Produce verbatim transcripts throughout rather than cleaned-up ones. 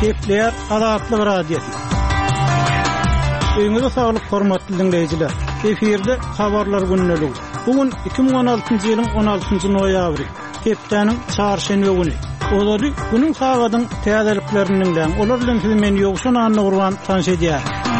Kepler Azatlyk radiosu. Öňüňizde saglyk hormatly dinleýijiler. Eferde habarlar günneligi. Bugün iki bin on altyncy ýylyň on altynjy noýabry. Kepdeniň çarşenbe güni. Olary günüň hagadyň täzelikleriniň, olar bilen siz meni ýogşan anly gurban tanış edýär.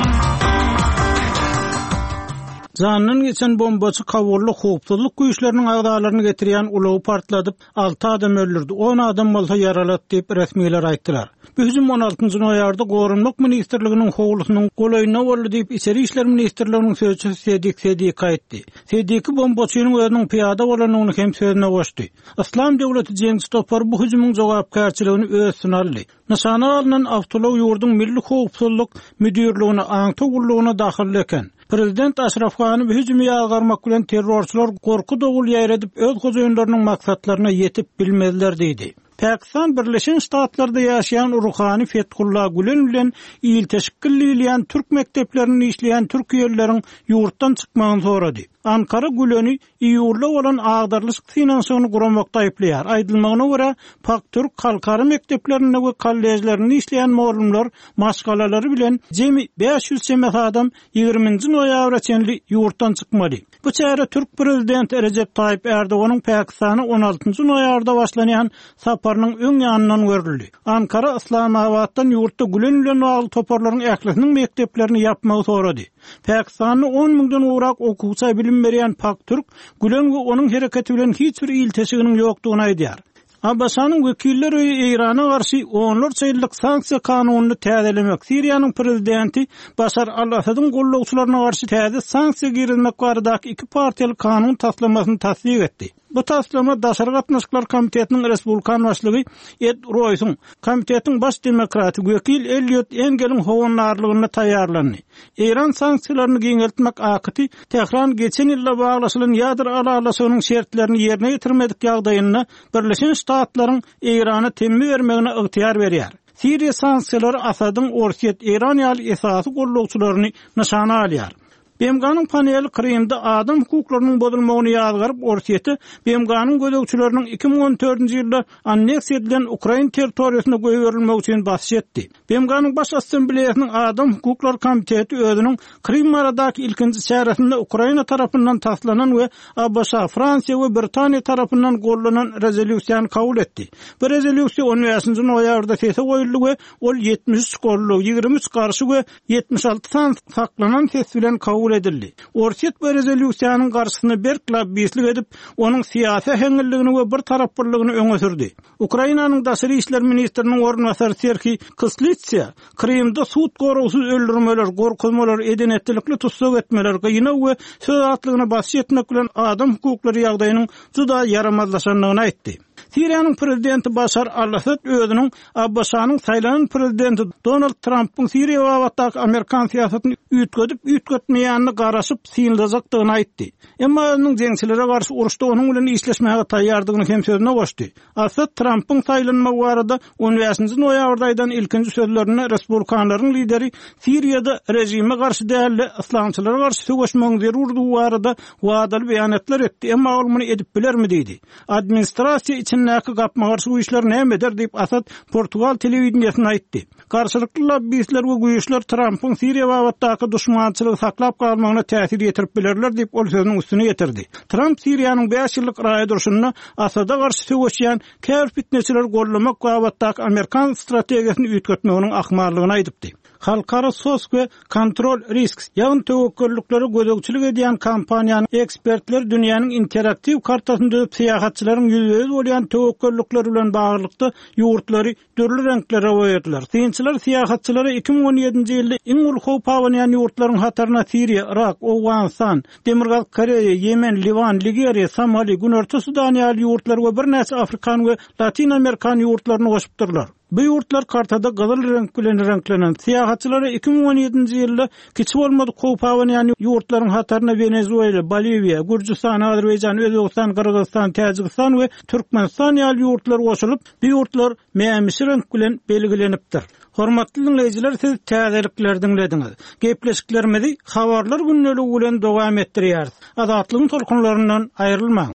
Zannyň geçen bombaçy kawurly howpsuzlyk güýçleriniň agdalaryny getirýän ulagy partladyp alty adam öldürdi. on adam bolsa yaralady diýip resmiler aýtdylar. Bu hüjüm on altynjy noýabryda Gorunluk ministrliginiň howlusynyň golaýyna boldy diýip Içeri işler ministrliginiň sözçüsi Sedik Sedik aýtdy. Sedik bombaçynyň özüniň piýada bolanyny hem sözüne goşdy. Islam döwleti Cengiz Topar bu hüjümüň jogapkärçiligini öz sunaldy. Nişana alynan Awtolau ýurdun milli howpsuzlyk müdürligine aňtugullygyna daxil eken. Prezident Aşraf Gany bu hüjümi ýagarmak bilen terrorçylar gorku dogul ýaýradyp öz gojaýynlarynyň maksatlaryna ýetip bilmezler diýdi. Pakistan Birleşen Ştatlarynda ýaşaýan Ruhani Fethullah Gülen bilen ýyl teşkillenýän türk mekdeplerini işleýän türk ýerleriň ýurtdan çykmagyny sorady. Ankara Güleni ýurtla bolan agdarlyk finansiýany guramakda aýplaýar. Aýdylmagyna görä, Pak türk halkary mekdeplerinde we kollejlerinde işleýän muallimler maşgalalary bilen jemi beş ýüz çemek adam ýygrüminji noýabra çenli ýurtdan çykmady. Bu çäre Türk prezidenti Recep Tayyip Erdoğan'ın Pakistany on altynjy noýabrda başlanýan saparynyň öň ýanyndan görüldi. Ankara Islamabaddan ýurtda Gülen bilen bagly toparlaryň ählisiniň mekdeplerini ýapmagy sorady. Pakistanyň on mingden urak okuwçy bilim berýän Pak Türk Gülen we onuň hereketi bilen hiç bir ýyl teşiginiň ýokdugyny aýdýar. Abbasanyň wekilleri Irana garşy onlar çeýlik sanksiýa kanunyny täzelemek, Siriýanyň prezidenti Başar al-Asadyň gollawçylaryna garşy täze sanksiýa girilmek baradaky iki partiýaly kanun taslamasyny tasdiq etdi. Bu taslama Daşary gatnaşyklar komitetiniň respublikan başlygy Ed Royce'un komitetiň baş demokratik wekil Elliot Engel'in howunlarlygyna taýýarlandy. İran sanksiýalaryny giňeltmek akyty Tehran geçen ýylda baglaşylan ýadyr alalasynyň şertlerini ýerine ýetirmedik ýagdaýynda Birleşen Ştatlaryň Irana temmi bermegine ygtyýar berýär. Siriýa sanksiýalary Asadyň Orsiýet İran ýaly esasy gollawçylaryny nişana alýar. Bemganyň paneli Krymda adam hukuklarynyň bozulmagyny ýazgaryp Orsiýeti Bemganyň gözegçileriniň iki bin on dördünji ýylda anneksiýa edilen Ukraina territoriýasyna goýberilmek üçin basyş etdi. Bemganyň baş assambleýasynyň adam hukuklary komiteti özüniň Krym baradaky ilkinji çäresinde Ukraina tarapyndan taslanan we Abşa, Fransiýa we Britaniýa tarapyndan gollanan rezolýusiýany kabul etdi. Bu rezolýusiýa on beşinji noýabrda sese goýuldy we ol ýetmiş üç gollu, ýygrimi üç garşy we ýetmiş alty san saklanan ses bilen kabul edildi. Orsiýet bu rezolýusiýanyň garşysyny berklap biýislik edip, onuň syýasy heňilligini we bir taraplylygyny öňe sürdi. Ukrainanyň daşary işler ministriniň ornwasary Serhiy Kyslytsya, Krymda sud gorusuz öldürmeler, gorkuzmalar, edenetlikli tutsuk etmeler, gyna we söz atlygyna basyş etmek bilen adam hukuklary ýagdaýynyň juda yaramazlaşanlygyny aýtdy. Siriýanyň prezidenti Başar al-Asad özüniň Abbasanyň saýlanan prezidenti Donald Trump'yň Siriýa wagtyndaky Amerikan siýasatyny üýtgedip üýtgetmeýänini garaşyp syňlajakdygyny aýtdy. Emma onuň jeňçilere garşy uruşda onuň bilen işleşmäge taýýardygyny hem sözüne goşdy. Asad Trump'yň saýlanmagy barada on beşinji noýabrdaýdan ilkinji sözlerini respublikanlaryň lideri Siriýada rejime garşy däli islamçylara garşy söwüşmegiň zerurdygy barada wadaly beýanatlar etdi. Emma ol muny edip bilermi diýdi. Administrasiýa içindäki gapma garşy bu işler nämedir diýip Asad Portugal telewizionyna aýtdy. Garşylykly lobbyistler we güýçler Trump'yň Siriýa wagtyndaky düşmançylygy saklap galmagyna täsir ýetirip bilerler diýip ol sözüniň üstüne ýetirdi. Trump Siriýanyň beş ýyllyk raýdurşyna Asada garşy söwüşýän kär fitneçiler gollamak wagtyndaky Amerikan strategiýasyny üýtgetmeginiň ahmarlygyny aýdypdy. Halkara sos we kontrol risk ýagny töwekküllikleri gözegçilik edýän kampaniýanyň ekspertler dünýäniň interaktiv kartasyny syýahatçylaryň ýüzüňiz bolýan töwekküllikleri bilen baglykda ýurtlary dürli renklere boýadylar. Synçylar syýahatçylara iki bin on ýedinji ýylda iň ulhov pawanýan ýurtlaryň hatarına Siriýa, Irak, Awganistan, Demirgaz, Koreýa, Yemen, Livan, Nigeriýa, Somali, Günorta Sudan ýaly ýurtlar we bir näçe Afrikan we Latin Amerikan ýurtlaryny goşupdyrlar. Bu ýurtlar kartada gyzyl renk bilen renklenen. Syýahatçylara iki bin on ýedinji ýylda kiçik bolmady kow pawanýan ýurtlaryň hatarına Venezuela, Boliviya, Gürcistan, Azerbaýjan, Özbegistan, Kyrgyzstan, Täjikistan we Türkmenistan ýaly ýurtlar goşulyp, bu ýurtlar mämişi renk bilen belgilenipdir. Hormatly dinleýijiler, siz täzelikler dinlediňiz. Gepleşiklerimizi habarlar günneligi bilen dowam etdirýäris. Azatlygyň tolkunlaryndan aýrylmaň.